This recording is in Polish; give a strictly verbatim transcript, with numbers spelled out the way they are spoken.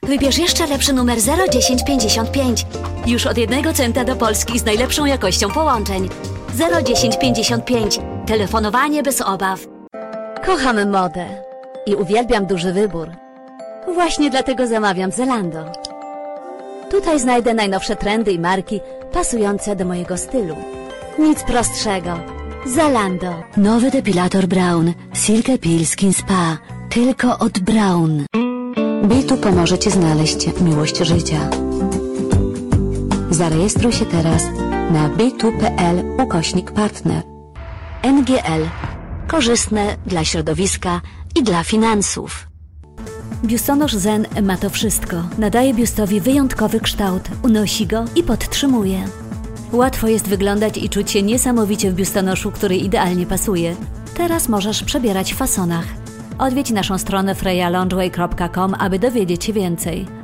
Wybierz jeszcze lepszy numer zero dziesięć pięćdziesiąt pięć. Już od jednego centa do Polski z najlepszą jakością połączeń. zero dziesięć pięćdziesiąt pięć. Telefonowanie bez obaw. Kocham modę i uwielbiam duży wybór. Właśnie dlatego zamawiam w Zalando. Tutaj znajdę najnowsze trendy i marki pasujące do mojego stylu. Nic prostszego. Zalando. Nowy depilator Braun. Silk Peel Skin Spa. Tylko od Braun. Bitu pomoże Ci znaleźć miłość życia. Zarejestruj się teraz na bitu.pl ukośnik partner. N G L. Korzystne dla środowiska i dla finansów. Biustonosz Zen ma to wszystko. Nadaje biustowi wyjątkowy kształt, unosi go i podtrzymuje. Łatwo jest wyglądać i czuć się niesamowicie w biustonoszu, który idealnie pasuje. Teraz możesz przebierać w fasonach. Odwiedź naszą stronę freya lingerie kropka com, aby dowiedzieć się więcej.